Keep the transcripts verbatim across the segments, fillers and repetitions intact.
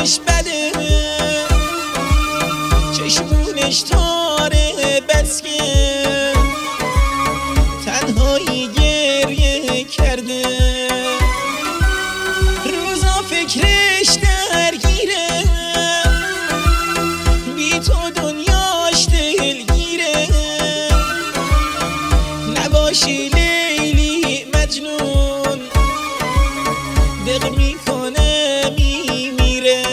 حالش بده، چشمونش تاره بس که تنهایی گریه کرده، روزا فکرش درگیره، بی تو دنیاش دلگیره، نباشی لیلی مجنون دق میکنه میمیره،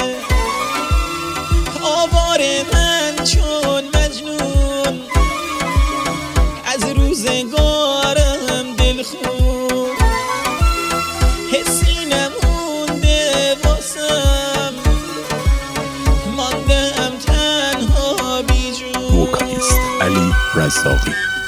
آواره من چون مجنون از روزگارم دلخون، حسی نمونده واسم ماندم تنها بی جون. وکالیست علی رزاقی.